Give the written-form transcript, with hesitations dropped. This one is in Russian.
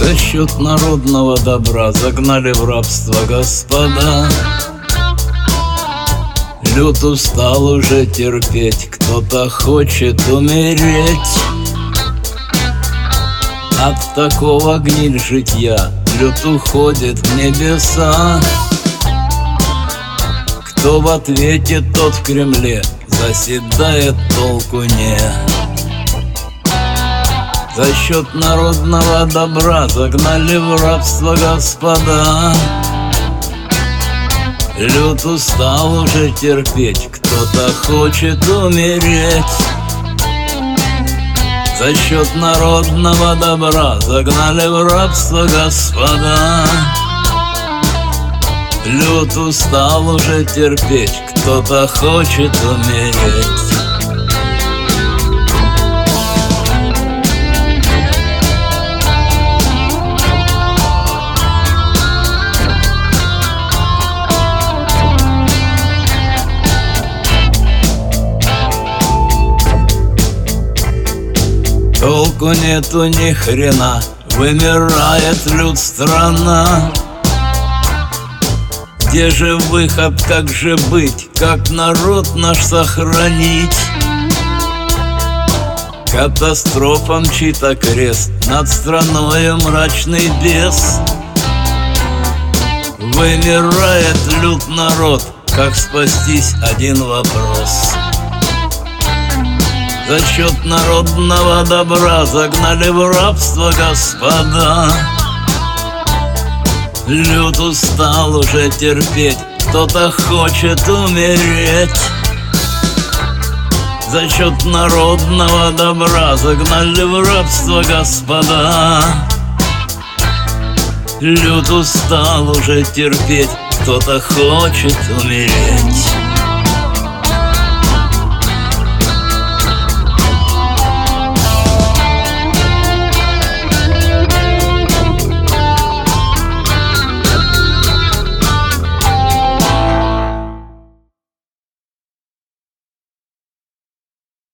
За счет народного добра загнали в рабство господа. Люд устал уже терпеть, кто-то хочет умереть. От такого гниль житья люд уходит в небеса. Кто в ответе, тот в Кремле заседает, толку не. За счет народного добра загнали в рабство господа. Люд устал уже терпеть, кто-то хочет умереть. За счет народного добра загнали в рабство господа. Люд устал уже терпеть, кто-то хочет умереть. Толку нету ни хрена, вымирает люд страна. Где же выход, как же быть, как народ наш сохранить? Катастрофа мчит окрест, над страною мрачный бес. Вымирает люд народ, как спастись, один вопрос. За счет народного добра загнали в рабство господа. Люд устал уже терпеть, кто-то хочет умереть. За счет народного добра загнали в рабство господа. Люд устал уже терпеть, кто-то хочет умереть.